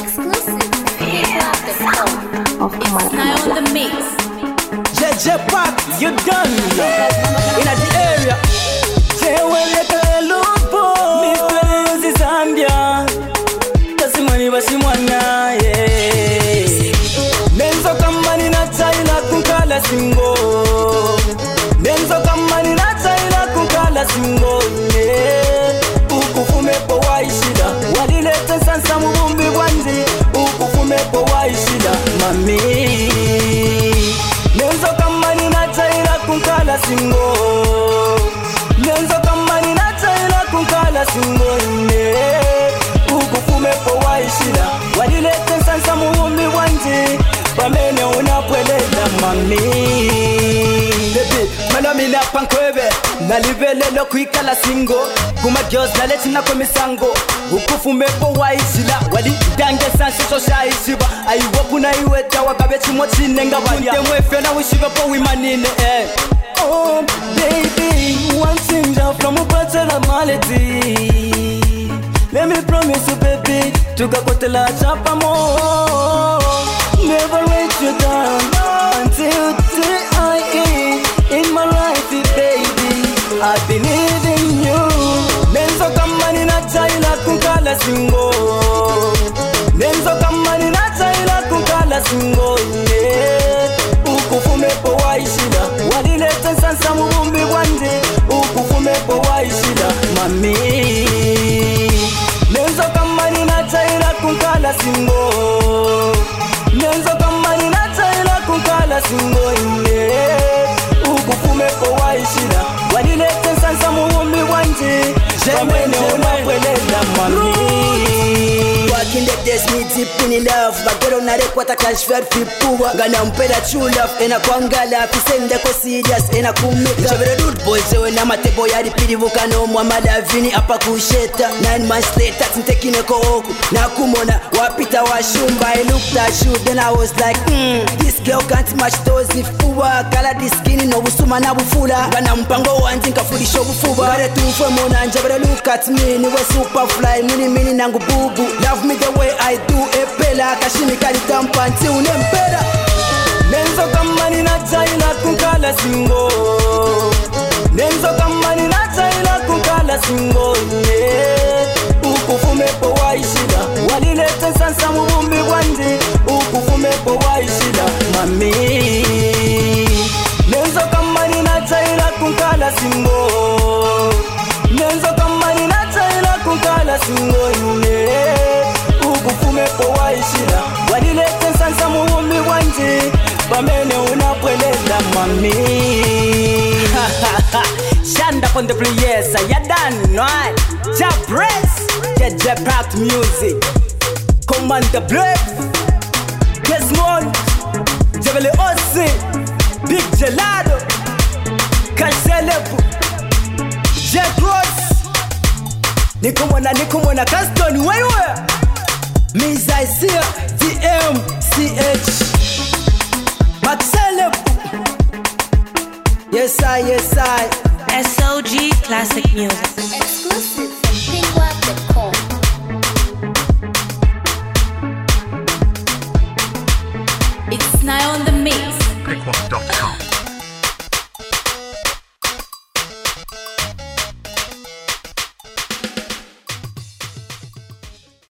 Exclusive. It's now on the mix. JJ Park, you done in the area. Jeweleka lupo, Mr. Uzi Zambia. Tasimani basimwana, yeah. Menzo kamani na chaila kunkala singo. Menzo kamani na chaila kunkala singo, yeah. Ukufume po waishida, walilete sansa mubumbi wanzi. Ukufume po waishida, mami. Menzo kamani na chaila kunkala singo. Menzo kamani na chaila kunkala singo, yeah. Ukufume po waishida, walilete sansa mubumbi wanzi. Pamene unapwelela mami. Baby, manami na pankwebe nalivele lo kuikala singo. Kuma girls naleti na komisango. Ukufume po waishila wali dange sansi so shaishiba. Aiwopu na iweta wakabechi mochi nenga banya. Kunte mwefe na wishiba po wimanine Oh baby, one thing from a bachelor malady. Let me promise you baby, tukakotela chapa mo. Never let you down until the I in my life, baby. I believe in you. Menzo kamani na chaila kunkala singo. Menzo kamani na chaila kunkala singo, yeah. Ukufume po waishida, walilete sansa mubumbi wanzi. Ukufume po waishida, mami. Menzo kamani na chaila kunkala singo. Menzo kamani na chaila kunkala singo, yeah. Ukufume po waishida, walilete sansa mubumbi wanzi. Pamene unapwelela mami. Back in the days me deep in love, but girl na rekwata kashfer fipuwa. Gana mpela true love, ena kwangala pisende ko serious, ena kumika. Chabere rude boy zewe na matebo yari pirivuka no mwa malavini apa kusheta. 9 months later tintekine ko oku na kumona wapita washumba. I looked at you then I was like this girl can't match those ifuwa. Kala diskini no busuma na bufula. Gana mpango wanzi nkafudisho bufuba. Gare tufwe mona njabere look at me, niwe superfly, mini nangu bubu. Love me the way I do, epela kashimi kalitampa until unempera. Menzo kamani na chaila kunkala singo. Menzo kamani na chaila kunkala singo, yeah. Ukufume po waishida, walilete sansa mubumbi wanzi. Ukufume po waishida, mami. Menzo kamani na chaila kunkala singo. Menzo kamani na chaila kunkala singo, yeah. Ukufume po waishida, walilete sansa mubumbi wanzi. Pamene unapwelela mami. Shanda on the players, ya done, right? Jabrez, JJ Park music. Commander Black, Desmond, Jevele Ossi, Big Gelado, Kashelepu, Jack Ross. Nikumona Caston, wewe. Miss I see DMCH. Maxelepu. Yes I. SOG Classic Music. Exclusive from pinkwap.com. It's now on the mix. Pinkwap.com.